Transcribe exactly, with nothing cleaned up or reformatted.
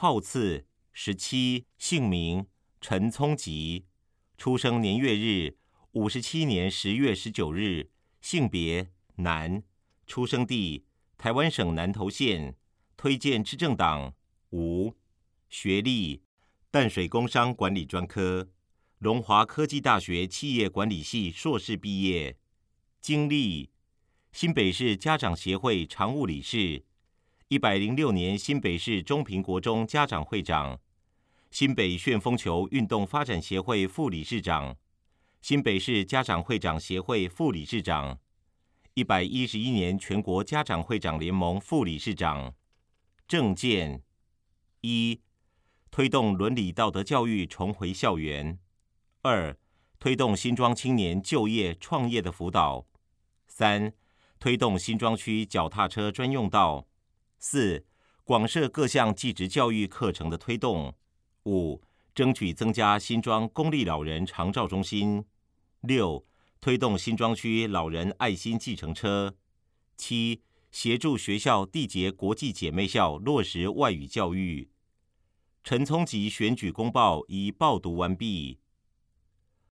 号次十七，姓名陈聪吉，出生年月日五十七年十月十九日，性别男，出生地台湾省南投县，推荐之政党无，学历淡水工商管理专科，龙华科技大学企业管理系硕士毕业，经历新北市家长协会常务理事，一百零六年新北市中平国中家长会长，新北旋风球运动发展协会副理事长，新北市家长会长协会副理事长，一百一十一年全国家长会长联盟副理事长。政见一、推动伦理道德教育重回校园；二、推动新庄青年就业创业的辅导；三、推动新庄区脚踏车专用道；四、广设各项技职教育课程的推动；五、争取增加新庄公立老人长照中心；六、推动新庄区老人爱心计程车；七、协助学校缔结国际姐妹校落实外语教育。陈聪吉选举公报已报读完毕。